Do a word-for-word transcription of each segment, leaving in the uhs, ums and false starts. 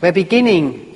We're beginning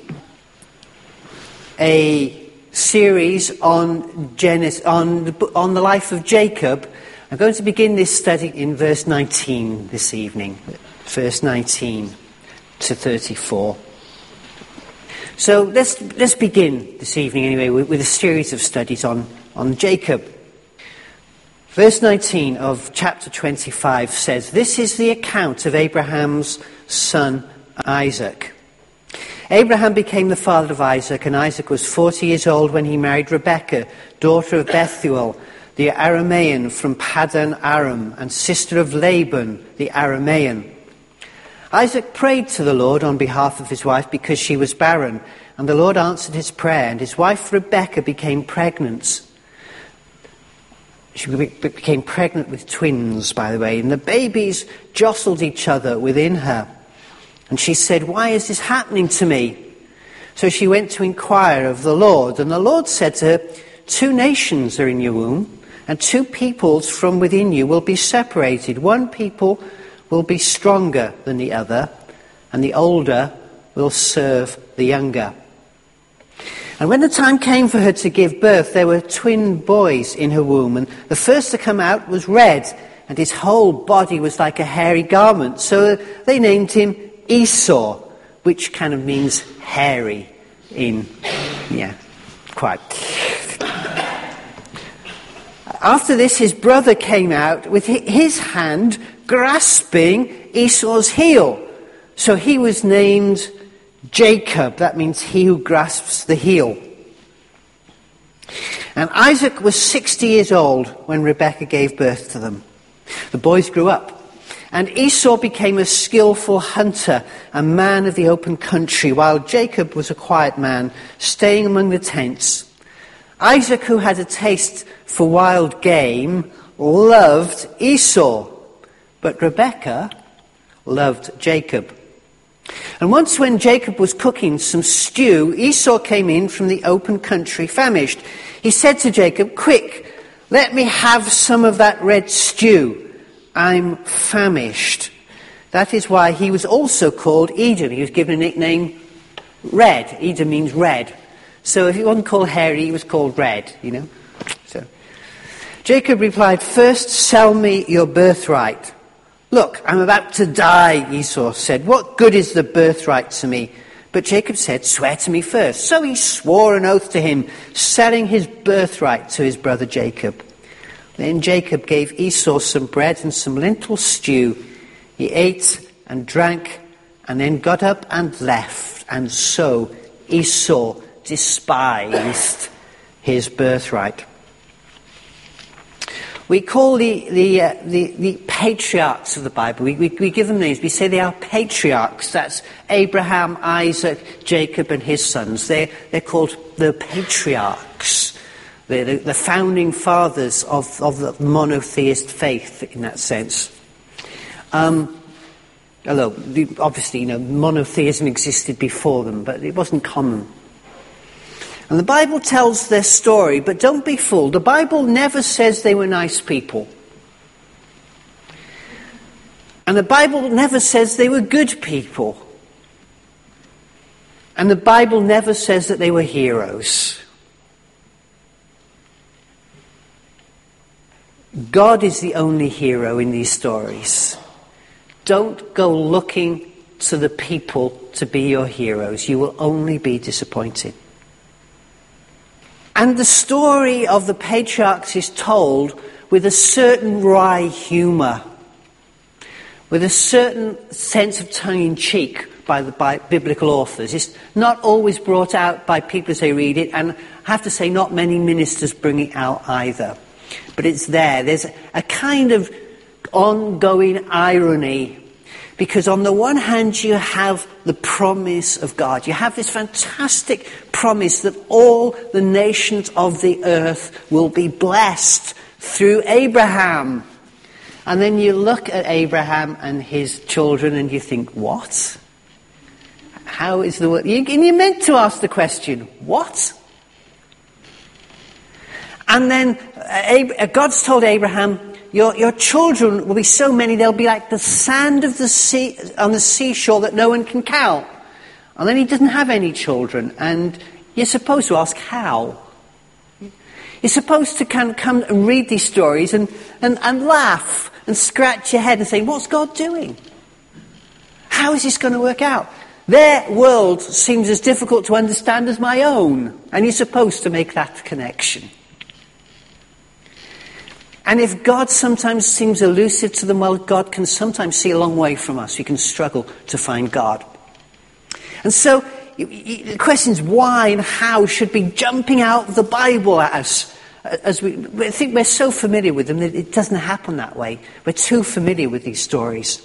a series on Genesis, on the, on the life of Jacob. I'm going to begin this study in verse nineteen this evening, verse nineteen to thirty-four. So let's let's begin this evening anyway with, with a series of studies on, on Jacob. Verse nineteen of chapter twenty-five says, "This is the account of Abraham's son Isaac. Abraham became the father of Isaac, and Isaac was forty years old when he married Rebekah, daughter of Bethuel, the Aramean from Paddan Aram, and sister of Laban, the Aramean. Isaac prayed to the Lord on behalf of his wife because she was barren, and the Lord answered his prayer, and his wife Rebekah became pregnant. She became pregnant with twins, by the way, and the babies jostled each other within her. And she said, 'Why is this happening to me?' So she went to inquire of the Lord. And the Lord said to her, 'Two nations are in your womb, and two peoples from within you will be separated. One people will be stronger than the other, and the older will serve the younger.' And when the time came for her to give birth, there were twin boys in her womb. And the first to come out was red, and his whole body was like a hairy garment. So they named him Esau, which kind of means hairy in, yeah, quite. After this, his brother came out with his hand grasping Esau's heel. So he was named Jacob. That means he who grasps the heel. And Isaac was sixty years old when Rebekah gave birth to them. The boys grew up. And Esau became a skillful hunter, a man of the open country, while Jacob was a quiet man, staying among the tents. Isaac, who had a taste for wild game, loved Esau, but Rebekah loved Jacob. And once when Jacob was cooking some stew, Esau came in from the open country famished. He said to Jacob, 'Quick, let me have some of that red stew. I'm famished.' That is why he was also called Edom. He was given a nickname, Red. Edom means red. So if he wasn't called hairy, he was called Red, you know. So Jacob replied, 'First sell me your birthright.' 'Look, I'm about to die,' Esau said. 'What good is the birthright to me?' But Jacob said, 'Swear to me first.' So he swore an oath to him, selling his birthright to his brother Jacob. Then Jacob gave Esau some bread and some lentil stew. He ate and drank and then got up and left. And so Esau despised his birthright." We call the the, uh, the the patriarchs of the Bible, we, we, we give them names. We say they are patriarchs. That's Abraham, Isaac, Jacob and his sons. They're, they're called the patriarchs. They're the, the founding fathers of, of the monotheist faith in that sense. Um, although, obviously, you know, monotheism existed before them, but it wasn't common. And the Bible tells their story, but don't be fooled. The Bible never says they were nice people. And the Bible never says they were good people. And the Bible never says that they were heroes. God is the only hero in these stories. Don't go looking to the people to be your heroes. You will only be disappointed. And the story of the patriarchs is told with a certain wry humour, with a certain sense of tongue-in-cheek by the by biblical authors. It's not always brought out by people as they read it, and I have to say not many ministers bring it out either. But it's there. There's a kind of ongoing irony, because on the one hand you have the promise of God. You have this fantastic promise that all the nations of the earth will be blessed through Abraham. And then you look at Abraham and his children and you think, what? How is the world? And you're meant to ask the question, what? And then uh, God's told Abraham, your, your children will be so many, they'll be like the sand of the sea on the seashore that no one can count. And then he doesn't have any children, and you're supposed to ask how. You're supposed to kind of come and read these stories and, and, and laugh and scratch your head and say, what's God doing? How is this going to work out? Their world seems as difficult to understand as my own, and you're supposed to make that connection. And if God sometimes seems elusive to them, well, God can sometimes see a long way from us. You can struggle to find God. And so the questions why and how should be jumping out of the Bible at us. As we, I think we're so familiar with them that it doesn't happen that way. We're too familiar with these stories.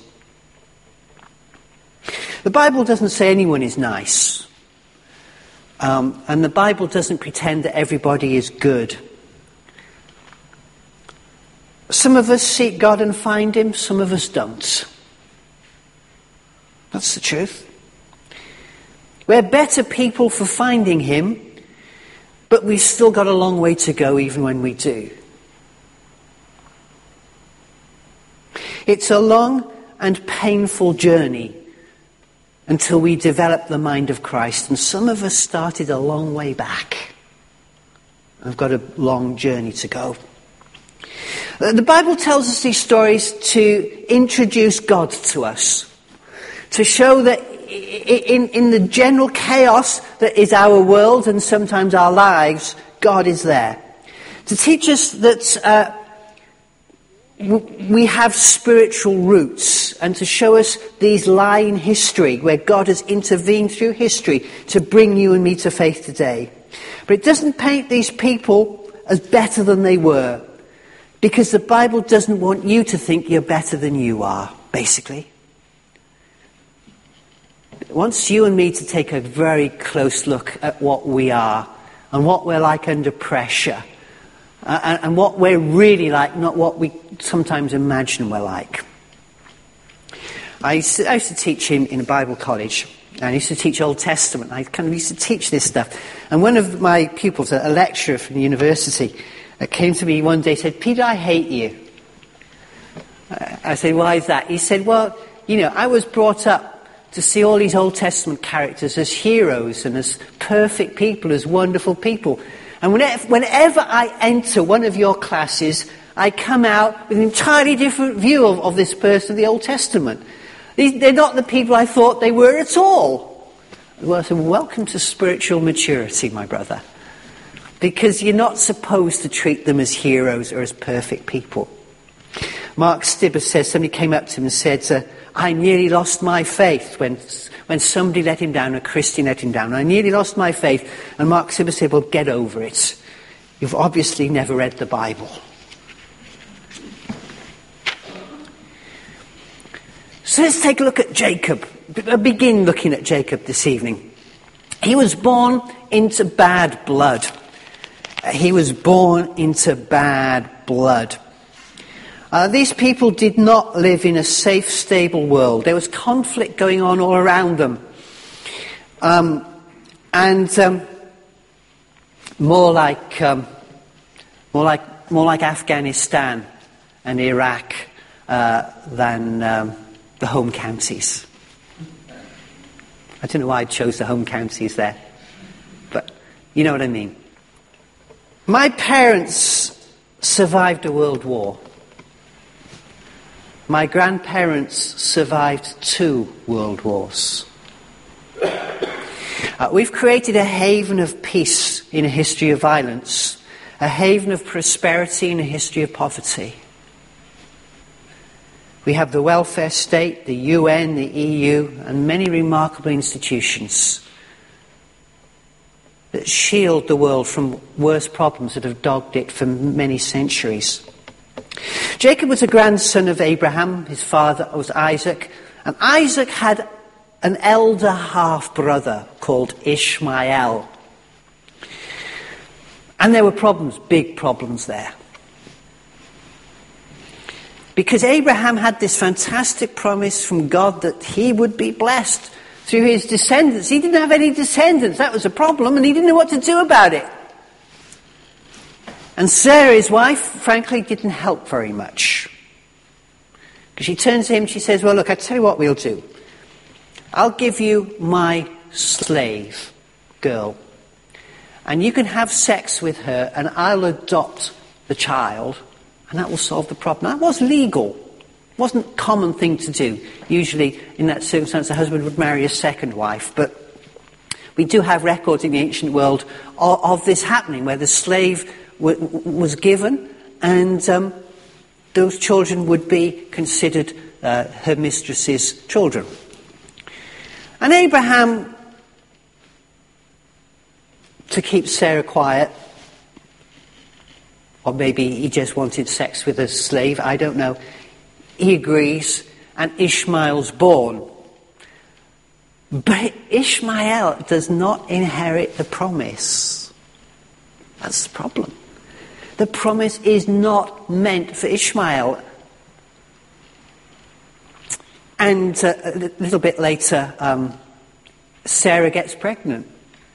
The Bible doesn't say anyone is nice. Um, and the Bible doesn't pretend that everybody is good. Some of us seek God and find him, some of us don't. That's the truth. We're better people for finding him, but we've still got a long way to go even when we do. It's a long and painful journey until we develop the mind of Christ, and some of us started a long way back. I've got a long journey to go. The Bible tells us these stories to introduce God to us, to show that in, in the general chaos that is our world and sometimes our lives, God is there. To teach us that uh, we have spiritual roots, and to show us these lie in history where God has intervened through history to bring you and me to faith today. But it doesn't paint these people as better than they were, because the Bible doesn't want you to think you're better than you are, basically. It wants you and me to take a very close look at what we are and what we're like under pressure, uh, and, and what we're really like, not what we sometimes imagine we're like. I used to, I used to teach in, in a Bible college, and I used to teach Old Testament. I kind of used to teach this stuff. And one of my pupils, a lecturer from the university, came to me one day and said, Peter, I hate you. I said, why is that? He said, well, you know, I was brought up to see all these Old Testament characters as heroes and as perfect people, as wonderful people. And whenever, whenever I enter one of your classes, I come out with an entirely different view of, of this person of the Old Testament. These, they're not the people I thought they were at all. Well, I said, welcome to spiritual maturity, my brother. Because you're not supposed to treat them as heroes or as perfect people. Mark Stibbers says somebody came up to him and said, uh, I nearly lost my faith when when somebody let him down, a Christian let him down. I nearly lost my faith. And Mark Stibbers said, well, get over it. You've obviously never read the Bible. So let's take a look at Jacob. Begin looking at Jacob this evening. He was born into bad blood. He was born into bad blood. Uh, these people did not live in a safe, stable world. There was conflict going on all around them. Um, and um, more like um, more like more like Afghanistan and Iraq uh, than um, the home counties. I don't know why I chose the home counties there, but you know what I mean. My parents survived a world war. My grandparents survived two world wars. Uh, we've created a haven of peace in a history of violence, a haven of prosperity in a history of poverty. We have the welfare state, the U N, the E U, and many remarkable institutions that shield the world from worse problems that have dogged it for many centuries. Jacob was a grandson of Abraham. His father was Isaac. And Isaac had an elder half-brother called Ishmael. And there were problems, big problems there. Because Abraham had this fantastic promise from God that he would be blessed through his descendants. He didn't have any descendants. That was a problem, and he didn't know what to do about it. And Sarah, his wife, frankly, didn't help very much. Because she turns to him, she says, well, look, I tell you what we'll do. I'll give you my slave girl. And you can have sex with her and I'll adopt the child and that will solve the problem. That was legal. It wasn't a common thing to do. Usually in that circumstance a husband would marry a second wife, but we do have records in the ancient world of, of this happening, where the slave w- was given and um, those children would be considered uh, her mistress's children. And Abraham, to keep Sarah quiet, or maybe he just wanted sex with a slave, I don't know, he agrees, and Ishmael's born. But Ishmael does not inherit the promise. That's the problem. The promise is not meant for Ishmael. And uh, a little bit later, um, Sarah gets pregnant.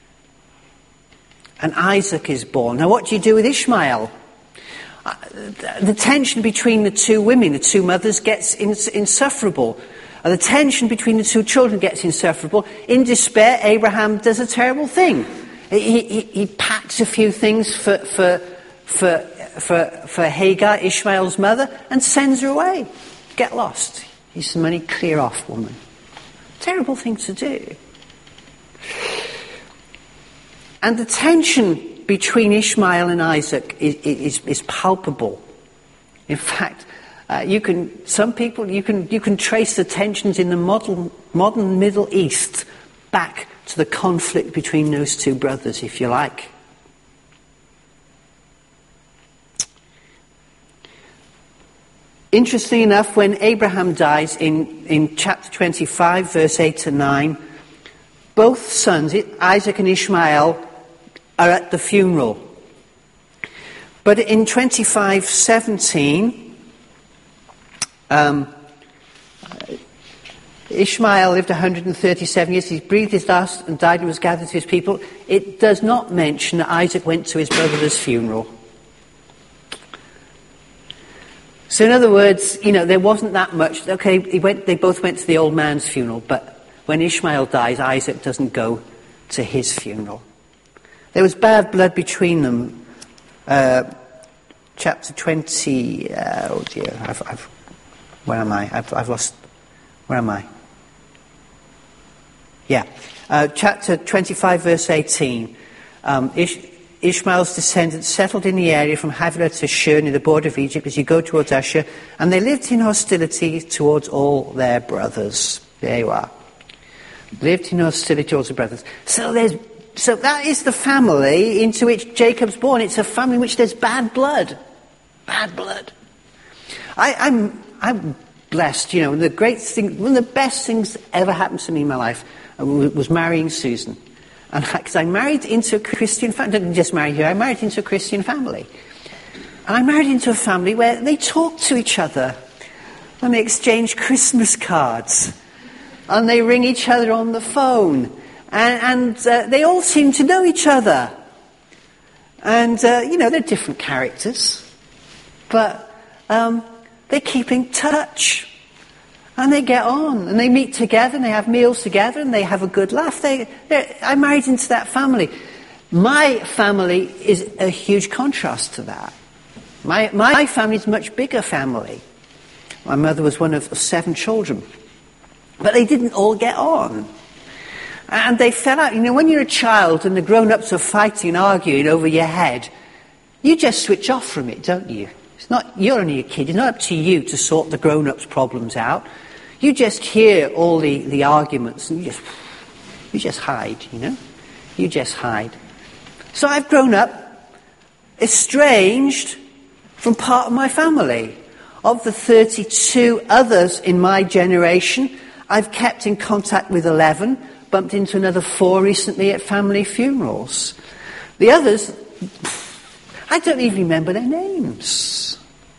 And Isaac is born. Now what do you do with Ishmael? Uh, the tension between the two women, the two mothers, gets ins- insufferable. And the tension between the two children gets insufferable. In despair, Abraham does a terrible thing. He, he, he packs a few things for, for, for, for, for Hagar, Ishmael's mother, and sends her away. Get lost. Here's some money, clear off, woman. Terrible thing to do. And the tension between Ishmael and Isaac is, is, is palpable. In fact, Uh, you can, some people, you can, you can trace the tensions in the modern, modern Middle East back to the conflict between those two brothers, if you like. Interestingly enough, when Abraham dies in, in chapter twenty-five, verse eight to nine, both sons, Isaac and Ishmael, are at the funeral. But in twenty-five seventeen, Um, Ishmael lived one hundred thirty-seven years. He breathed his last and died and was gathered to his people. It does not mention that Isaac went to his brother's funeral. So in other words, you know, there wasn't that much. Okay, he went, they both went to the old man's funeral, but when Ishmael dies, Isaac doesn't go to his funeral. There was bad blood between them. Uh, chapter twenty, uh, oh dear, I've... I've Where am I? I've, I've lost... Where am I? Yeah. Uh, chapter twenty-five, verse eighteen. Um, Ish, Ishmael's descendants settled in the area from Havilah to Shur near the border of Egypt as you go towards Ashur, and they lived in hostility towards all their brothers. There you are. Lived in hostility towards their brothers. So there's... So that is the family into which Jacob's born. It's a family in which there's bad blood. Bad blood. I, I'm... I'm blessed, you know, the great thing, one of the best things that ever happened to me in my life was marrying Susan. And because I married into a Christian family, I didn't just marry her, I married into a Christian family. And I married into a family where they talk to each other, and they exchange Christmas cards, and they ring each other on the phone, and, and uh, they all seem to know each other. And, uh, you know, they're different characters, but... Um, They keep in touch, and they get on, and they meet together, and they have meals together, and they have a good laugh. They, I married into that family. My family is a huge contrast to that. My, my family is a much bigger family. My mother was one of seven children, but they didn't all get on. And they fell out. You know, when you're a child and the grown-ups are fighting and arguing over your head, you just switch off from it, don't you? It's not, you're only a kid. It's not up to you to sort the grown-ups' problems out. You just hear all the, the arguments and you just, you just hide, you know? You just hide. So I've grown up estranged from part of my family. Of the thirty-two others in my generation, I've kept in contact with eleven, bumped into another four recently at family funerals. The others... I don't even remember their names.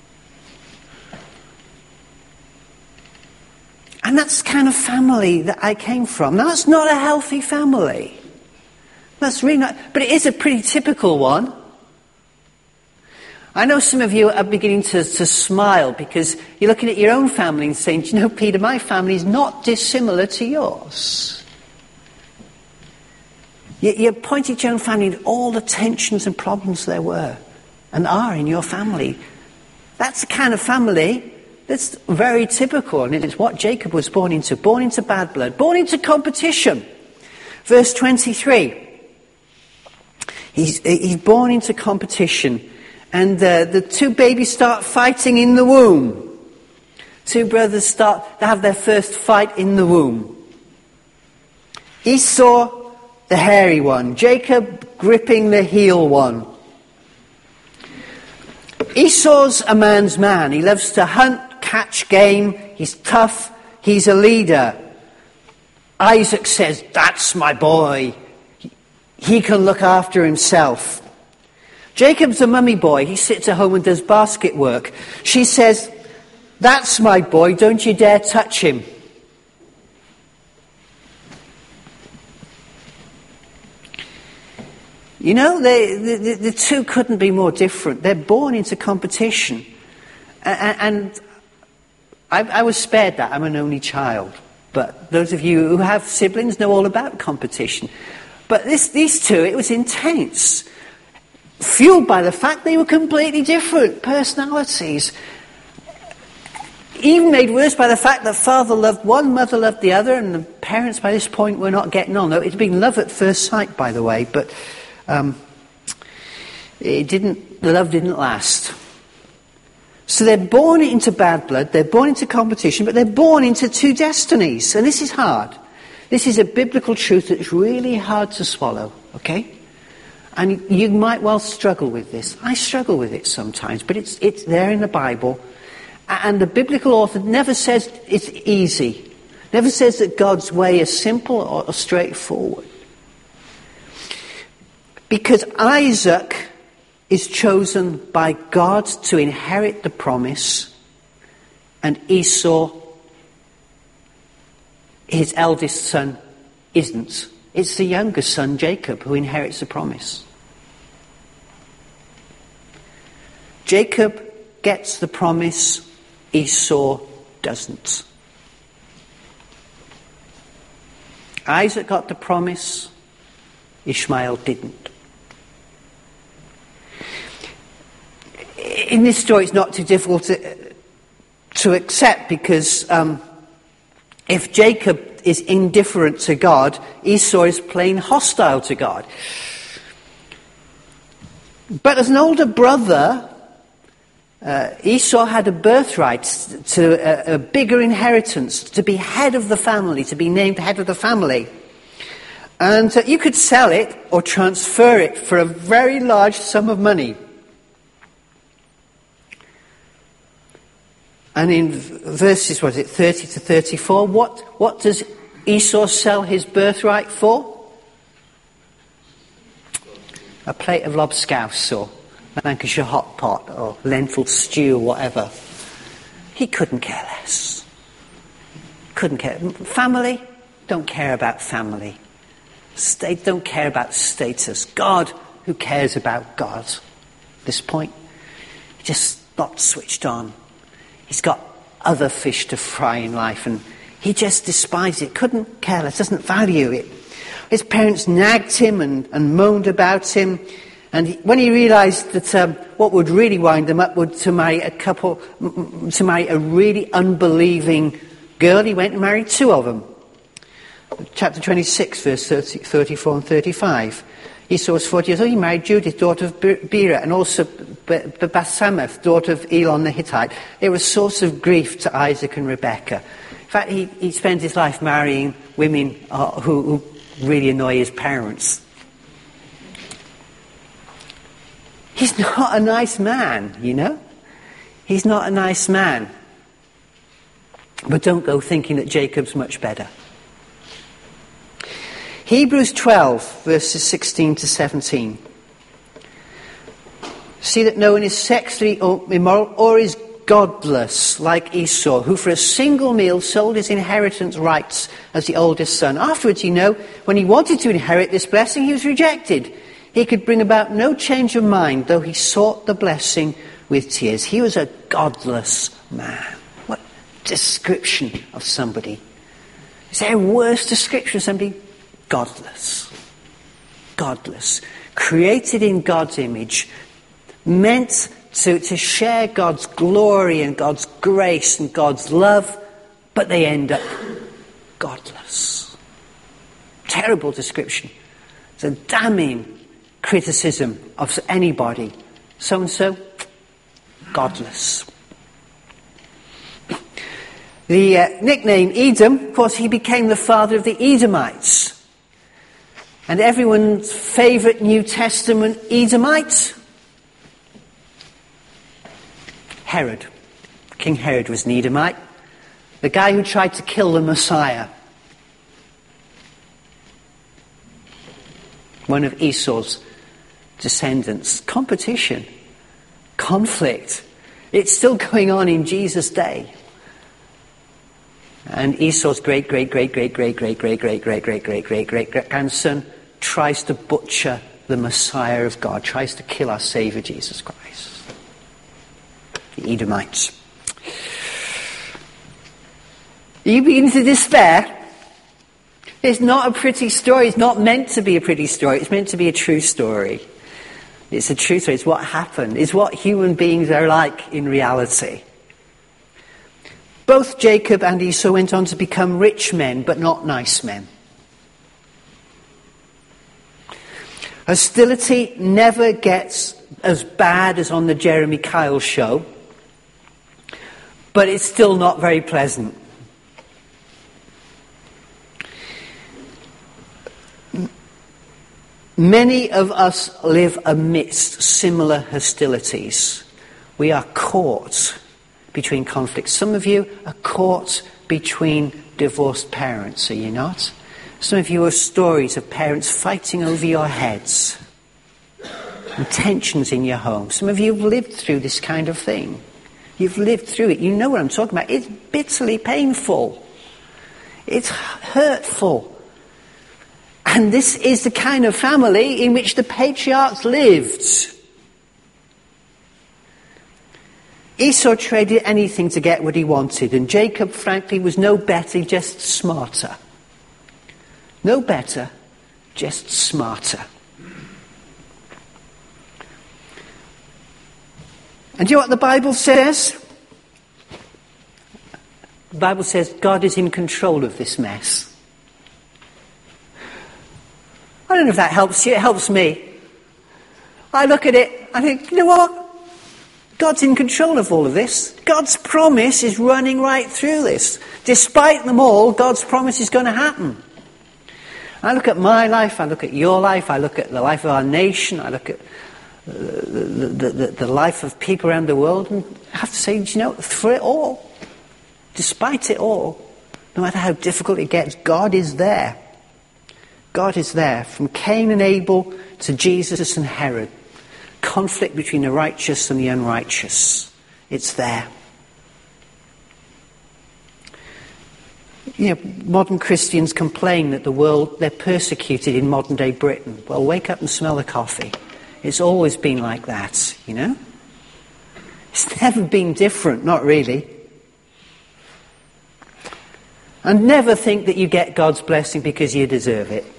And that's the kind of family that I came from. Now, that's not a healthy family. That's really not... But it is a pretty typical one. I know some of you are beginning to, to smile because you're looking at your own family and saying, do you know, Peter, my family is not dissimilar to yours. You, you point at your own family and all the tensions and problems there were and are in your family. That's the kind of family that's very typical, and it's what Jacob was born into. Born into bad blood, born into competition. Verse twenty-three. He's, he's born into competition, and uh, the two babies start fighting in the womb. Two brothers start to have their first fight in the womb. Esau, the hairy one. Jacob, gripping the heel one. Esau's a man's man. He loves to hunt, catch game. He's tough. He's a leader. Isaac says, that's my boy. He can look after himself. Jacob's a mummy boy. He sits at home and does basket work. She says, that's my boy. Don't you dare touch him. You know, they, the, the two couldn't be more different. They're born into competition. And, and I, I was spared that. I'm an only child. But those of you who have siblings know all about competition. But this, these two, it was intense. Fueled by the fact they were completely different personalities. Even made worse by the fact that father loved one, mother loved the other, and the parents by this point were not getting on. It had been love at first sight, by the way, but um, it didn't. The love didn't last. So they're born into bad blood, they're born into competition, but they're born into two destinies. And this is hard. This is a biblical truth that's really hard to swallow, okay? And you might well struggle with this. I struggle with it sometimes, but it's it's there in the Bible. And the biblical author never says it's easy. Never says that God's way is simple or straightforward. Because Isaac is chosen by God to inherit the promise, and Esau, his eldest son, isn't. It's the younger son, Jacob, who inherits the promise. Jacob gets the promise, Esau doesn't. Isaac got the promise, Ishmael didn't. In this story, it's not too difficult to, to accept, because um, if Jacob is indifferent to God, Esau is plain hostile to God. But as an older brother, uh, Esau had a birthright to a, a bigger inheritance, to be head of the family, to be named head of the family. And uh, you could sell it or transfer it for a very large sum of money. And in verses, what is it, thirty to thirty-four, what, what does Esau sell his birthright for? A plate of lobscouse or Lancashire hot pot or lentil stew or whatever. He couldn't care less. Couldn't care. Family? Don't care about family. State don't care about status. God, who cares about God? At this point, just not switched on. He's got other fish to fry in life, and he just despised it, couldn't care less, doesn't value it. His parents nagged him and, and moaned about him, and he, when he realised that um, what would really wind him up would to marry a couple, to marry a really unbelieving girl, he went and married two of them. Chapter twenty-six, verse thirty, thirty-four and thirty-five. Esau was forty years old. He married Judith, daughter of Bera, and also Bathsamath, daughter of Elon the Hittite. They were a source of grief to Isaac and Rebekah. In fact, he, he spends his life marrying women uh, who, who really annoy his parents. He's not a nice man, you know? He's not a nice man. But don't go thinking that Jacob's much better. Hebrews twelve, verses sixteen to seventeen. See that no one is sexually immoral or is godless like Esau, who for a single meal sold his inheritance rights as the oldest son. Afterwards, you know, when he wanted to inherit this blessing, he was rejected. He could bring about no change of mind, though he sought the blessing with tears. He was a godless man. What description of somebody. Is there a worse description of somebody? Godless. godless, created in God's image, meant to, to share God's glory and God's grace and God's love, but they end up godless. Terrible description. It's a damning criticism of anybody. So-and-so, godless. The uh, nickname Edom, of course, he became the father of the Edomites. And everyone's favourite New Testament Edomite? Herod. King Herod was an Edomite. The guy who tried to kill the Messiah. One of Esau's descendants. Competition. Conflict. It's still going on in Jesus' day. And Esau's great, great, great, great, great, great, great, great, great, great, great, great, great, great grandson tries to butcher the Messiah of God, tries to kill our Saviour Jesus Christ. The Edomites. Are you beginning to despair? It's not a pretty story. It's not meant to be a pretty story. It's meant to be a true story. It's a true story. It's what happened. It's what human beings are like in reality. Both Jacob and Esau went on to become rich men, but not nice men. Hostility never gets as bad as on the Jeremy Kyle show, but it's still not very pleasant. Many of us live amidst similar hostilities. We are caught between conflicts. Some of you are caught between divorced parents, are you not? Some of you have stories of parents fighting over your heads and tensions in your home. Some of you have lived through this kind of thing. You've lived through it. You know what I'm talking about. It's bitterly painful. It's hurtful. And this is the kind of family in which the patriarchs lived. Esau traded anything to get what he wanted, and Jacob, frankly, was no better, just smarter. No better, just smarter. And do you know what the Bible says? The Bible says God is in control of this mess. I don't know if that helps you. It helps me. I look at it, I think, you know what? God's in control of all of this. God's promise is running right through this. Despite them all, God's promise is going to happen. I look at my life, I look at your life, I look at the life of our nation, I look at the, the, the, the life of people around the world, and I have to say, you know, through it all, despite it all, no matter how difficult it gets, God is there. God is there. From Cain and Abel to Jesus and Herod. Conflict between the righteous and the unrighteous. It's there. You know, modern Christians complain that the world, they're persecuted in modern day Britain. Well, wake up and smell the coffee. It's always been like that, you know? It's never been different, not really. And never think that you get God's blessing because you deserve it.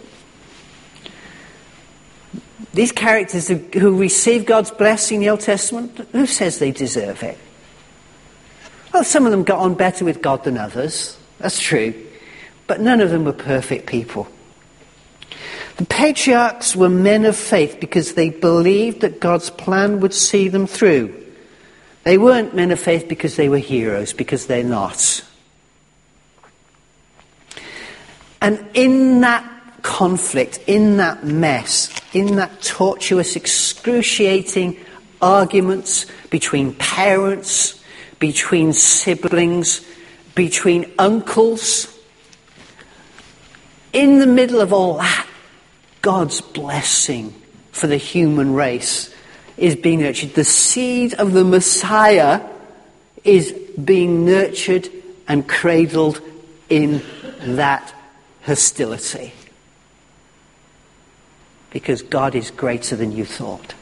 These characters who, who receive God's blessing in the Old Testament, who says they deserve it? Well, some of them got on better with God than others. That's true. But none of them were perfect people. The patriarchs were men of faith because they believed that God's plan would see them through. They weren't men of faith because they were heroes, because they're not. And in that conflict, in that mess, in that tortuous, excruciating arguments between parents, between siblings, between uncles, in the middle of all that, God's blessing for the human race is being nurtured. The seed of the Messiah is being nurtured and cradled in that hostility. Because God is greater than you thought.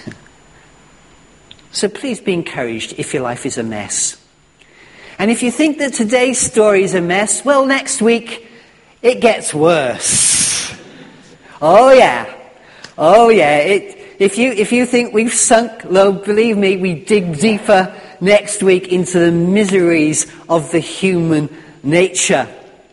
So please be encouraged if your life is a mess. And if you think that today's story is a mess, well, next week it gets worse. Oh yeah. Oh yeah, it, if you if you think we've sunk low, believe me, we dig deeper next week into the miseries of the human nature.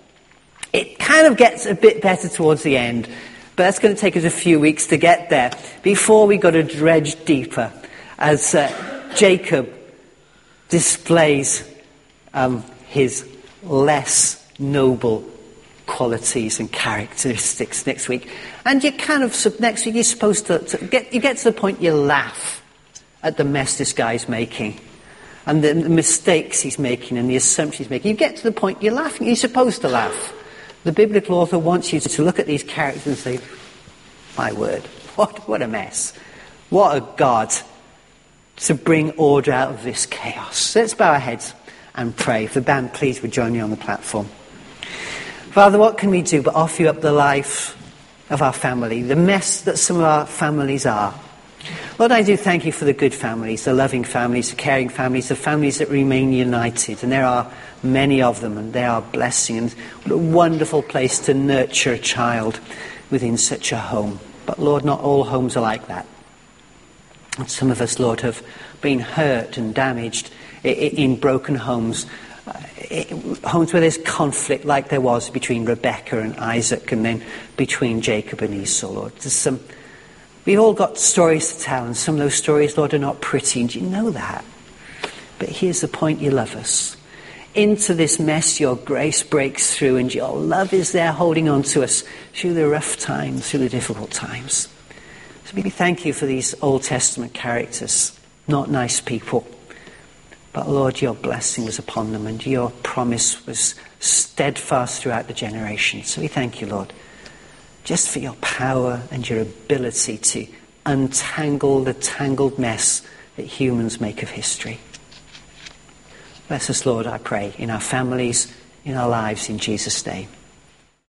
It kind of gets a bit better towards the end, but that's going to take us a few weeks to get there. Before we got to dredge deeper as uh, Jacob displays um, his less noble qualities and characteristics next week. And you kind of, next week you're supposed to, to get, you get to the point you laugh at the mess this guy's making and the, the mistakes he's making and the assumptions he's making. You get to the point you're laughing. You're supposed to laugh. The biblical author wants you to look at these characters and say, my word, what, what a mess. What a God to bring order out of this chaos. So let's bow our heads and pray. If the band please would join me on the platform. Father, what can we do but offer you up the life of our family, the mess that some of our families are. Lord, I do thank you for the good families, the loving families, the caring families, the families that remain united. And there are many of them, and they are a blessing. And what a wonderful place to nurture a child within such a home. But Lord, not all homes are like that. And some of us, Lord, have been hurt and damaged in broken homes. Homes where there's conflict like there was between Rebekah and Isaac and then between Jacob and Esau, Lord. There's some, we've all got stories to tell, and some of those stories, Lord, are not pretty, and you know that. But here's the point: you love us. Into this mess, your grace breaks through, and your love is there holding on to us through the rough times, through the difficult times. So we thank you for these Old Testament characters, not nice people. But Lord, your blessing was upon them, and your promise was steadfast throughout the generations. So we thank you, Lord, just for your power and your ability to untangle the tangled mess that humans make of history. Bless us, Lord, I pray, in our families, in our lives, in Jesus' name.